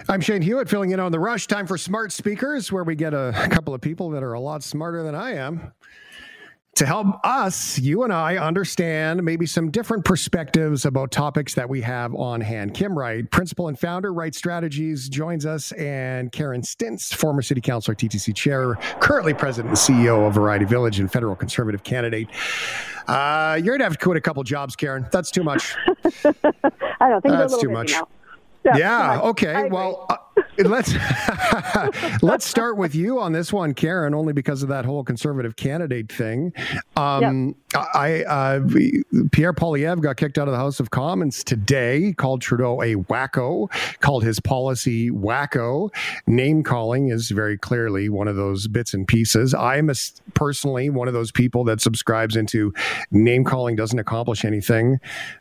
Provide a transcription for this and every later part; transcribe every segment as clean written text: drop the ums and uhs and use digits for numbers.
I'm Shane Hewitt, filling in on The Rush. Time for Smart Speakers, where we get a couple of people that are a lot smarter than I am to help us, you and I, understand maybe some different perspectives about topics that we have on hand. Kim Wright, principal and founder, Wright Strategies, joins us, and Karen Stintz, former city councilor, TTC chair, currently president and CEO of Variety Village and federal conservative candidate. You're going to have to quit a couple jobs, Karen. That's too much. I don't think that's too much. Yeah. Okay. Well, let's start with you on this one, Karen, only because of that whole conservative candidate thing. Pierre Poilievre got kicked out of the House of Commons today, called Trudeau a wacko, called his policy wacko. Name calling is very clearly one of those bits and pieces. I'm personally one of those people that subscribes into name calling doesn't accomplish anything.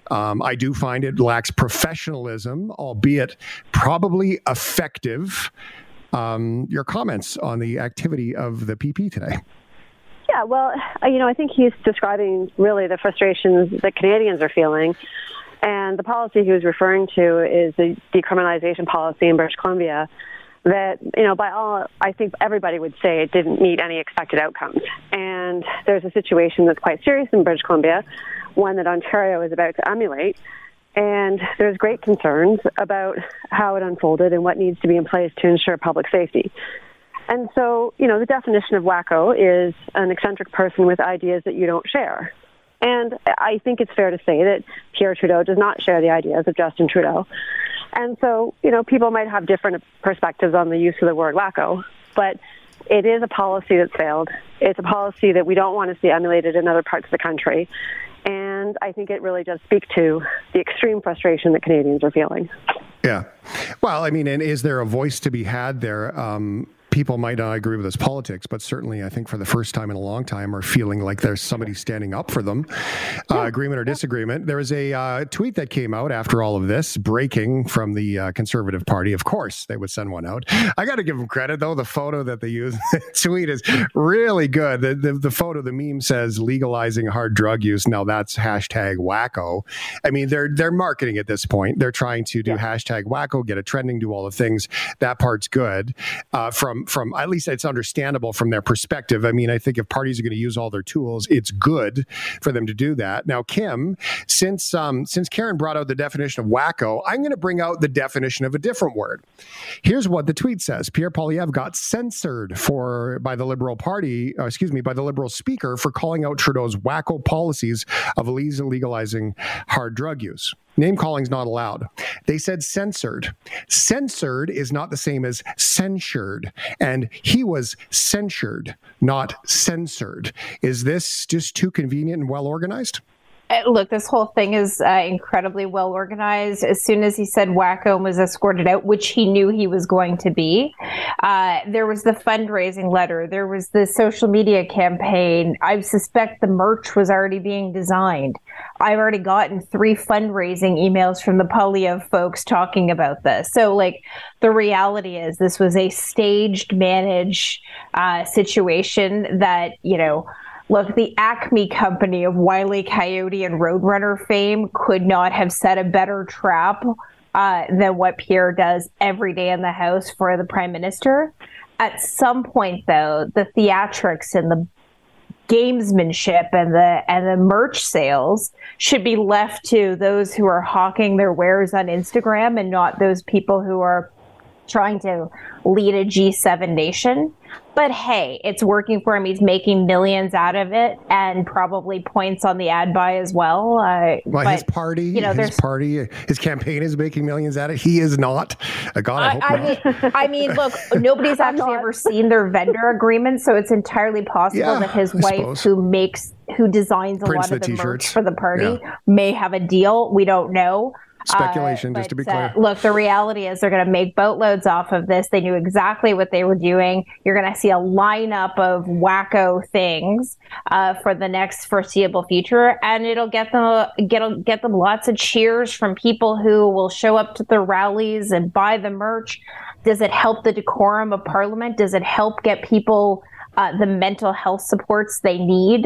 I do find it lacks professionalism, albeit probably effective. Your comments on the activity of the PP today? Yeah, well, I think he's describing really the frustrations that Canadians are feeling. And the policy he was referring to is the decriminalization policy in British Columbia that, by all, I think everybody would say it didn't meet any expected outcomes. And there's a situation that's quite serious in British Columbia, one that Ontario is about to emulate. And there's great concerns about how it unfolded and what needs to be in place to ensure public safety. And so, the definition of wacko is an eccentric person with ideas that you don't share. And I think it's fair to say that Pierre Trudeau does not share the ideas of Justin Trudeau. And so, people might have different perspectives on the use of the word wacko, but it is a policy that's failed. It's a policy that we don't want to see emulated in other parts of the country. And I think it really does speak to the extreme frustration that Canadians are feeling. Yeah. Well, and is there a voice to be had there? People might not agree with his politics, but certainly I think for the first time in a long time are feeling like there's somebody standing up for them, agreement or disagreement. There was a tweet that came out after all of this, breaking from the Conservative Party. Of course, they would send one out. I got to give them credit, though. The photo that they use, the tweet is really good. The photo, the meme says legalizing hard drug use. Now that's hashtag wacko. They're marketing at this point. They're trying to do hashtag wacko, get it trending, do all the things. That part's good. From at least it's understandable from their perspective. I think if parties are going to use all their tools, it's good for them to do that. Now, Kim, since Karen brought out the definition of wacko, I'm going to bring out the definition of a different word. Here's what the tweet says. Pierre Poilievre got censored by the Liberal speaker for calling out Trudeau's wacko policies of legalizing hard drug use. Name calling is not allowed. They said censored. Censored is not the same as censured. And he was censured, not censored. Is this just too convenient and well organized? Look, this whole thing is incredibly well organized. As soon as he said wacko and was escorted out, which he knew he was going to be, there was the fundraising letter. There was the social media campaign. I suspect the merch was already being designed. I've already gotten 3 fundraising emails from the Poilievre folks talking about this. So, the reality is this was a staged, managed situation that, look, the Acme company of Wile E. Coyote and Roadrunner fame could not have set a better trap than what Pierre does every day in the House for the Prime Minister. At some point, though, the theatrics and the gamesmanship and the merch sales should be left to those who are hawking their wares on Instagram and not those people who are trying to lead a G7 nation. But hey, it's working for him. He's making millions out of it and probably points on the ad buy as well. His party, his campaign is making millions at it. He is not. I hope not. Look, nobody's actually ever seen their vendor agreement, so it's entirely possible that his wife, who designs a lot of the merch for the party, may have a deal. We don't know. Speculation, just to be clear. Look, the reality is they're going to make boatloads off of this. They knew exactly what they were doing. You're going to see a lineup of wacko things for the next foreseeable future, and it'll get them lots of cheers from people who will show up to the rallies and buy the merch. Does it help the decorum of Parliament? Does it help get people the mental health supports they need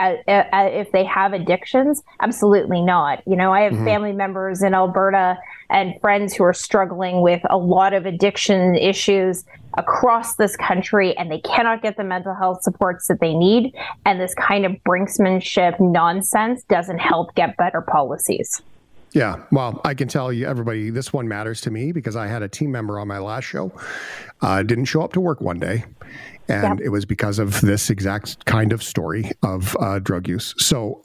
if they have addictions? Absolutely not. I have family members in Alberta and friends who are struggling with a lot of addiction issues across this country, and they cannot get the mental health supports that they need. And this kind of brinksmanship nonsense doesn't help get better policies. Yeah, well, I can tell you, everybody, this one matters to me because I had a team member on my last show, didn't show up to work one day, and it was because of this exact kind of story of drug use. So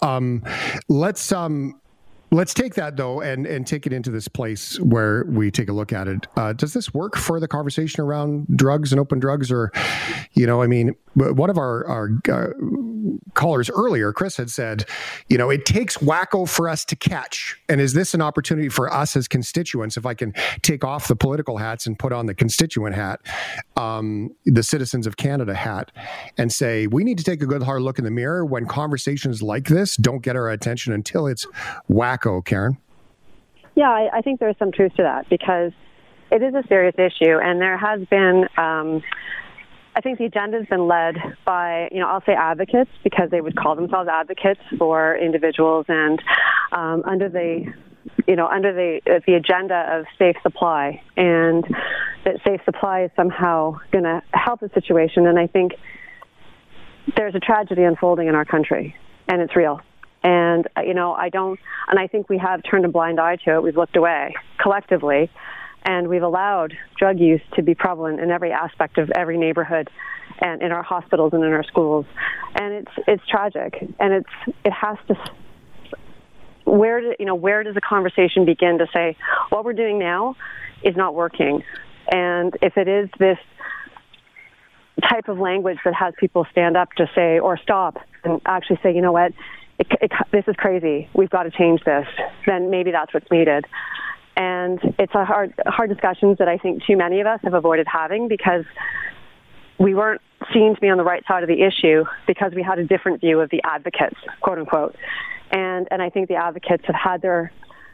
let's take that, though, and take it into this place where we take a look at it. Does this work for the conversation around drugs and open drugs? Or, I mean, one of our callers earlier, Chris, had said, it takes wacko for us to catch. And is this an opportunity for us as constituents, if I can take off the political hats and put on the constituent hat, the citizens of Canada hat, and say, we need to take a good hard look in the mirror when conversations like this don't get our attention until it's wacko, Karen? Yeah, I think there's some truth to that, because it is a serious issue, and there has been, I think the agenda has been led by, I'll say advocates, because they would call themselves advocates for individuals, and under the agenda of safe supply, and that safe supply is somehow going to help the situation. And I think there's a tragedy unfolding in our country, and it's real. And, I think we have turned a blind eye to it. We've looked away collectively, and we've allowed drug use to be prevalent in every aspect of every neighborhood and in our hospitals and in our schools. And it's tragic. And it has to, where does the conversation begin to say, what we're doing now is not working? And if it is this type of language that has people stand up to say, or stop and actually say, you know what, this is crazy, we've got to change this, then maybe that's what's needed. And it's a hard discussions that I think too many of us have avoided having, because we weren't seen to be on the right side of the issue because we had a different view of the advocates, quote unquote. And I think the advocates have had their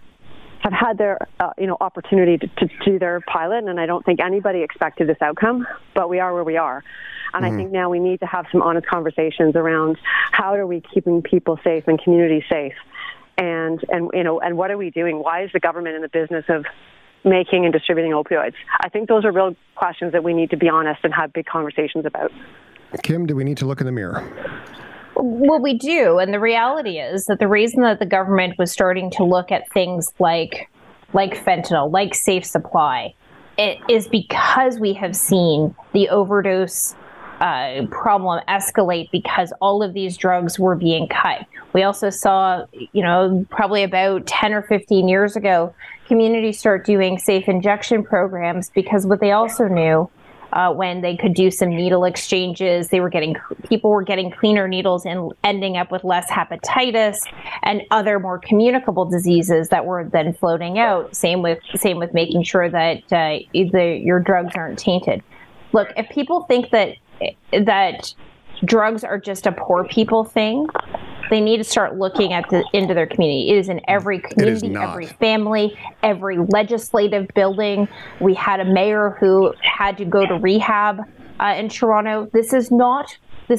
opportunity to do their pilot, and I don't think anybody expected this outcome, but we are where we are. And I think now we need to have some honest conversations around how are we keeping people safe and communities safe, and what are we doing? Why is the government in the business of making and distributing opioids? I think those are real questions that we need to be honest and have big conversations about. Kim, do we need to look in the mirror? Well, we do. And the reality is that the reason that the government was starting to look at things like fentanyl, like safe supply, it is because we have seen the overdose problem escalate, because all of these drugs were being cut. We also saw, probably about 10 or 15 years ago, communities start doing safe injection programs, because what they also knew when they could do some needle exchanges, people were getting cleaner needles and ending up with less hepatitis and other more communicable diseases that were then floating out. Same with making sure that your drugs aren't tainted. Look, if people think that drugs are just a poor people thing, they need to start looking into their community. It is in every community, every family, every legislative building. We had a mayor who had to go to rehab in Toronto. This is not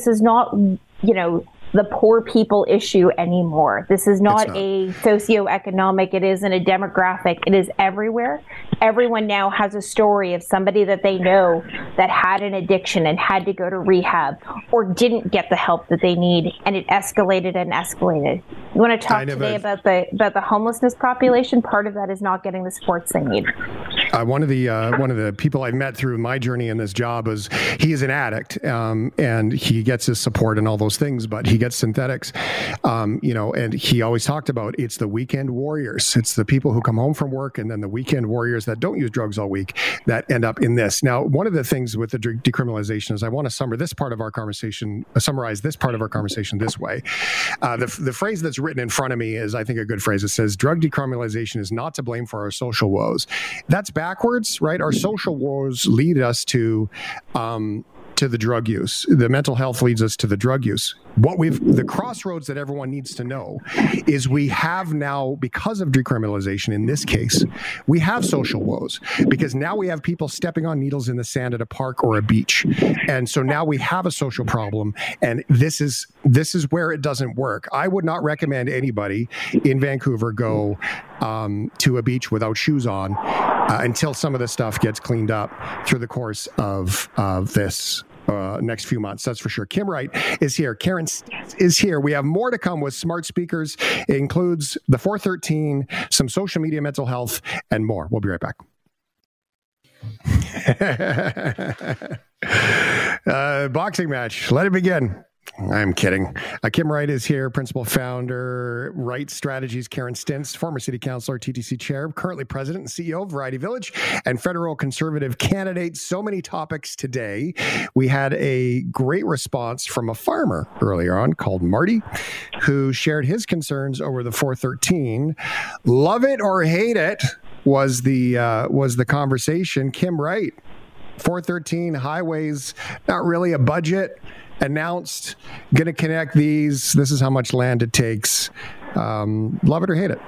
the poor people issue anymore. This is not a socioeconomic, it isn't a demographic, it is everywhere. Everyone now has a story of somebody that they know that had an addiction and had to go to rehab or didn't get the help that they need, and it escalated and escalated. You want to talk today about the homelessness population? Part of that is not getting the supports they need. One of the people I've met through my journey in this job is he is an addict, and he gets his support and all those things, but he gets synthetics, and he always talked about it's the weekend warriors. It's the people who come home from work and then the weekend warriors that don't use drugs all week that end up in this. Now, one of the things with the decriminalization is I want to summarize this part of our conversation this way. The phrase that's written in front of me is, I think, a good phrase. It says, drug decriminalization is not to blame for our social woes. That's backwards, right? Our social woes lead us to the drug use. The mental health leads us to the drug use. the crossroads that everyone needs to know is we have now, because of decriminalization in this case, we have social woes because now we have people stepping on needles in the sand at a park or a beach. And so now we have a social problem, and this is where it doesn't work. I would not recommend anybody in Vancouver go to a beach without shoes on until some of this stuff gets cleaned up through the course of this next few months. That's for sure. Kim Wright is here. Karen is here. We have more to come with smart speakers. It includes the 413, some social media, mental health, and more. We'll be right back. Boxing match. Let it begin. I'm kidding. Kim Wright is here, principal founder, Wright Strategies. Karen Stintz, former city councilor, TTC chair, currently president and CEO of Variety Village, and federal conservative candidate. So many topics today. We had a great response from a farmer earlier on called Marty, who shared his concerns over the 413. Love it or hate it was the conversation. Kim Wright, 413 highways, not really a budget. Announced, going to connect these. This is how much land it takes. Love it or hate it?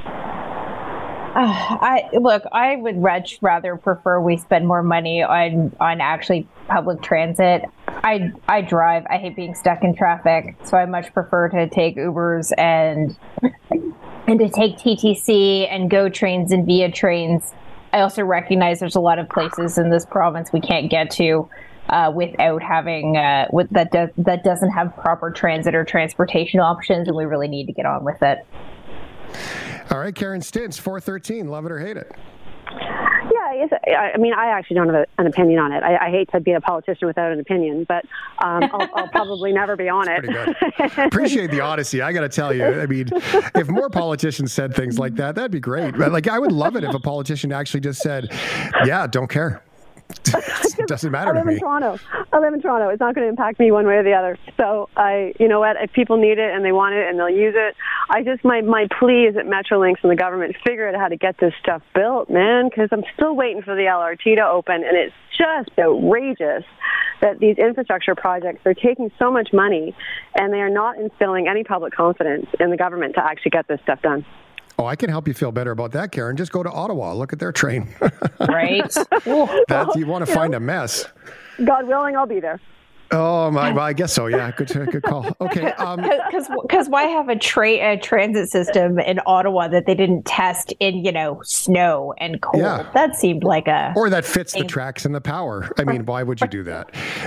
I would much rather prefer we spend more money on actually public transit. I drive. I hate being stuck in traffic, so I much prefer to take Ubers and to take TTC and GO trains and Via trains. I also recognize there's a lot of places in this province we can't get to without having that doesn't have proper transit or transportation options, and we really need to get on with it. All right, Karen Stintz, 413, love it or hate it? Yeah, I mean, I actually don't have an opinion on it. I hate to be a politician without an opinion, but I'll probably never be on it. Pretty good. Appreciate the honesty. I got to tell you, I mean, if more politicians said things like that, that'd be great. But like, I would love it if a politician actually just said, yeah, don't care. It doesn't matter to me. I live in Toronto. It's not going to impact me one way or the other. So you know what? If people need it and they want it and they'll use it, my plea is that Metrolinx and the government figure out how to get this stuff built, man, because I'm still waiting for the LRT to open, and it's just outrageous that these infrastructure projects are taking so much money and they are not instilling any public confidence in the government to actually get this stuff done. Oh, I can help you feel better about that, Karen. Just go to Ottawa. Look at their train. Right. You want to find a mess. God willing, I'll be there. Oh, well, I guess so. Yeah, good call. Okay. Because why have a transit system in Ottawa that they didn't test in, snow and cold? Yeah. That seemed like or that fits the tracks and the power. I mean, why would you do that?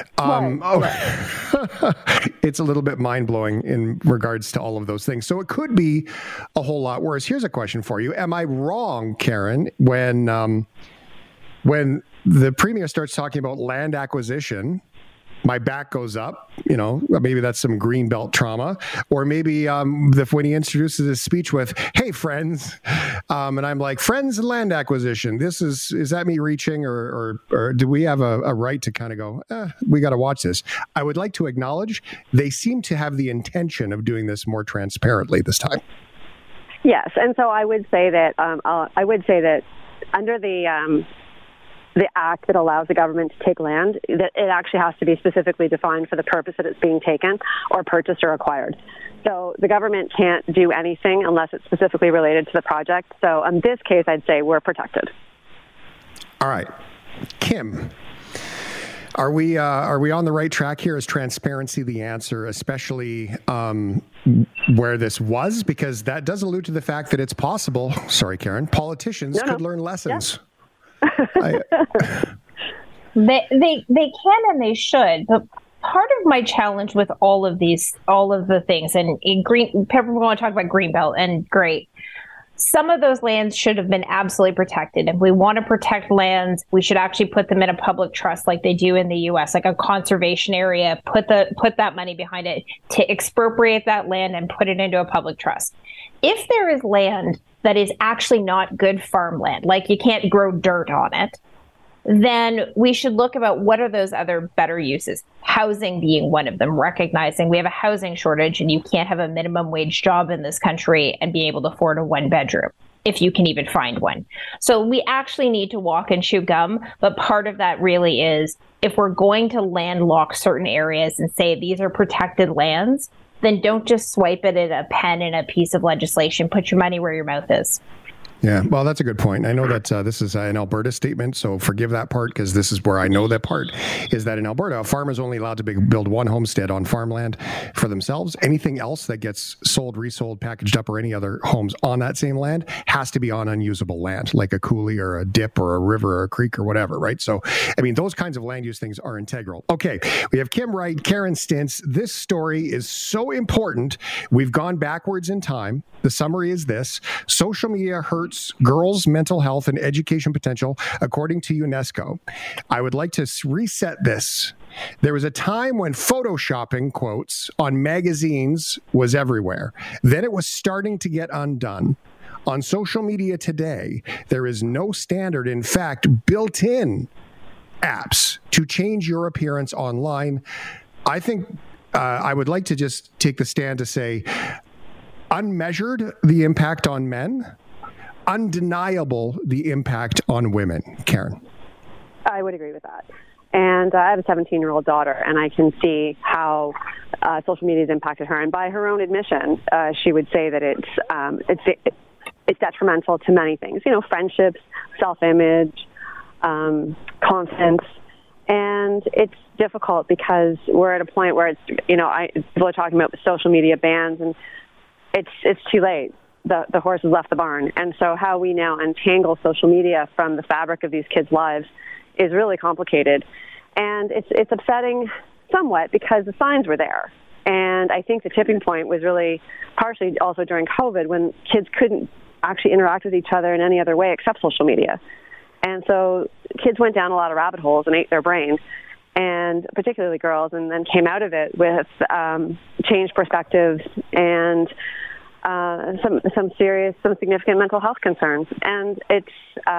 It's a little bit mind-blowing in regards to all of those things. So it could be a whole lot worse. Here's a question for you. Am I wrong, Karen, when the Premier starts talking about land acquisition, my back goes up, maybe that's some greenbelt trauma, or maybe when he introduces his speech with, hey, friends, and I'm like, friends and land acquisition, is that me reaching, or do we have a right to kind of go, we got to watch this? I would like to acknowledge they seem to have the intention of doing this more transparently this time. Yes, and so I would say that under the act that allows the government to take land, that it actually has to be specifically defined for the purpose that it's being taken or purchased or acquired. So the government can't do anything unless it's specifically related to the project. So in this case, I'd say we're protected. All right. Kim, are we on the right track here? Is transparency the answer, especially where this was? Because that does allude to the fact that it's possible, sorry, Karen, politicians could learn lessons. Yeah. They can and they should, but part of my challenge with all of the things, and in green, people want to talk about Greenbelt, and great. Some of those lands should have been absolutely protected. If we want to protect lands, we should actually put them in a public trust like they do in the US, like a conservation area, put that money behind it to expropriate that land and put it into a public trust. If there is land that is actually not good farmland, like you can't grow dirt on it, then we should look about what are those other better uses. Housing being one of them, recognizing we have a housing shortage and you can't have a minimum wage job in this country and be able to afford a 1-bedroom. if you can even find one. So we actually need to walk and chew gum. But part of that really is, if we're going to landlock certain areas and say these are protected lands, then don't just swipe it at a pen and a piece of legislation. Put your money where your mouth is. Yeah, well, that's a good point. I know that this is an Alberta statement, so forgive that part, because this is where I know that part is that in Alberta, a farmer is only allowed to build one homestead on farmland for themselves. Anything else that gets sold, resold, packaged up, or any other homes on that same land has to be on unusable land, like a coulee or a dip or a river or a creek or whatever, right? So, I mean, those kinds of land use things are integral. Okay, we have Kim Wright, Karen Stintz. This story is so important. We've gone backwards in time. The summary is this: social media hurts girls' mental health and education potential, according to UNESCO. I would like to reset this. There was a time when photoshopping, quotes, on magazines was everywhere. Then it was starting to get undone. On social media today, there is no standard, in fact, built-in apps to change your appearance online. I think I would like to just take the stand to say, unmeasured, the impact on men; undeniable, the impact on women. Karen? I would agree with that. And I have a 17-year-old daughter, and I can see how social media has impacted her. And by her own admission, she would say that it's detrimental to many things. You know, friendships, self-image, confidence. And it's difficult because we're at a point where it's, you know, people are talking about social media bans, and it's too late. The horse has left the barn. And so how we now untangle social media from the fabric of these kids' lives is really complicated. And it's upsetting somewhat because the signs were there. And I think the tipping point was really partially also during COVID, when kids couldn't actually interact with each other in any other way except social media. And so kids went down a lot of rabbit holes and ate their brain, and particularly girls, and then came out of it with changed perspectives and some significant mental health concerns. And it's,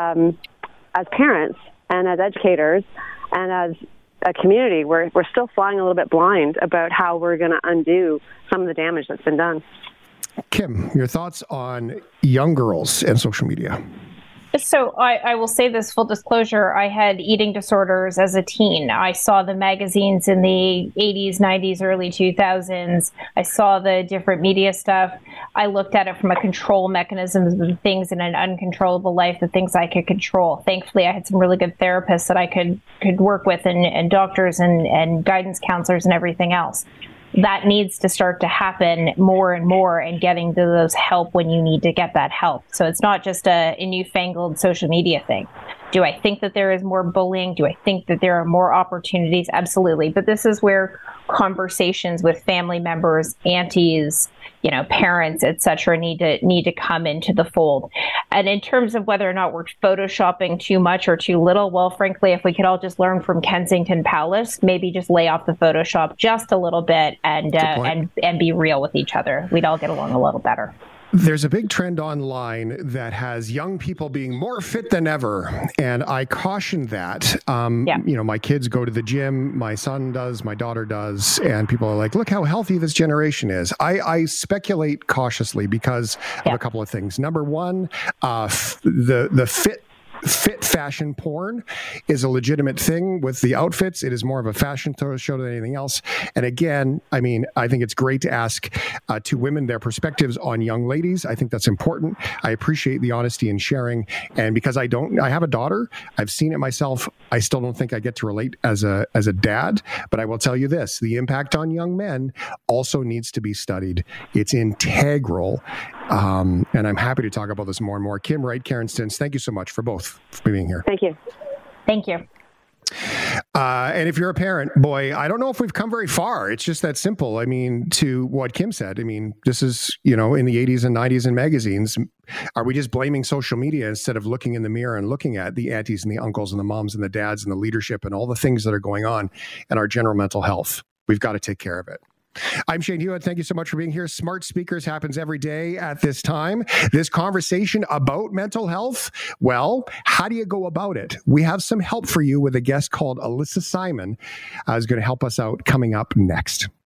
as parents and as educators and as a community, we're still flying a little bit blind about how we're going to undo some of the damage that's been done. Kim, your thoughts on young girls and social media? So I will say this, full disclosure, I had eating disorders as a teen. I saw the magazines in the 80s, 90s, early 2000s. I saw the different media stuff. I looked at it from a control mechanism of things in an uncontrollable life, the things I could control. Thankfully, I had some really good therapists that I could work with, and doctors and guidance counselors and everything else. That needs to start to happen more and more, and getting to those help when you need to get that help. So it's not just a newfangled social media thing. Do I think that there is more bullying? Do I think that there are more opportunities? Absolutely. But this is where conversations with family members, aunties, parents, et cetera, need to come into the fold. And in terms of whether or not we're photoshopping too much or too little, well, frankly, if we could all just learn from Kensington Palace, maybe just lay off the Photoshop just a little bit and be real with each other, we'd all get along a little better. There's a big trend online that has young people being more fit than ever, and I caution that. My kids go to the gym, my son does, my daughter does, and people are like, look how healthy this generation is. I speculate cautiously because of a couple of things. Number one, the fit fashion porn is a legitimate thing with the outfits. It is more of a fashion show than anything else. And again, I think it's great to ask to women their perspectives on young ladies. I think that's important. I appreciate the honesty and sharing. And because I have a daughter, I've seen it myself. I still don't think I get to relate as a dad, but I will tell you this, the impact on young men also needs to be studied. It's integral. And I'm happy to talk about this more and more. Kim Wright, Karen Stintz, thank you so much for being here. Thank you. Thank you. And if you're a parent, boy, I don't know if we've come very far. It's just that simple. To what Kim said, this is, in the 80s and 90s in magazines. Are we just blaming social media instead of looking in the mirror and looking at the aunties and the uncles and the moms and the dads and the leadership and all the things that are going on in our general mental health? We've got to take care of it. I'm Shane Hewitt. Thank you so much for being here. Smart Speakers happens every day at this time. This conversation about mental health, well, how do you go about it? We have some help for you with a guest called Alyssa Simon, who's going to help us out coming up next.